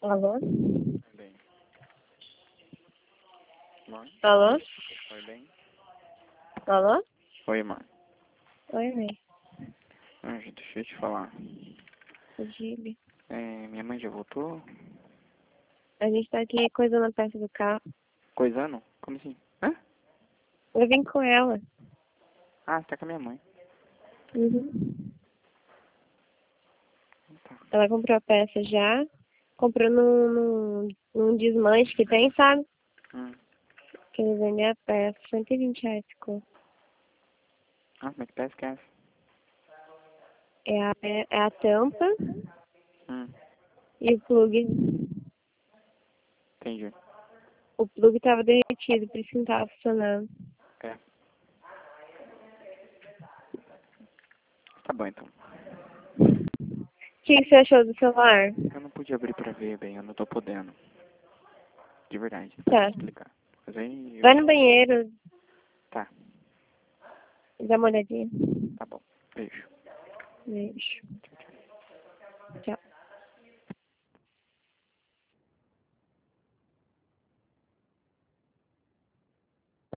Alô? Oi, bem. Mãe? Alô? Oi, bem. Alô? Oi, mãe. Oi, mãe. Anjo, deixa eu te falar. Diga. Minha mãe já voltou? A gente tá aqui coisando a peça do carro. Coisando? Como assim? Hã? Eu vim com ela. Ah, você tá com a minha mãe. Uhum. Tá. Ela comprou a peça já. Comprou num desmanche que tem, sabe? Hum. Que ele vende a peça. R$ 120 ficou. Ah, como é que peça que é essa? É a tampa Hum. e o plug. Entendi. O plug tava derretido, por isso que não tava funcionando. É. Tá bom, então. O que você achou do celular? Eu não pude abrir pra ver, bem. Eu não tô podendo. De verdade. Tá. Te explicar. Mas aí Vai no banheiro, Tá. dá uma olhadinha. Tá bom. Beijo. Beijo.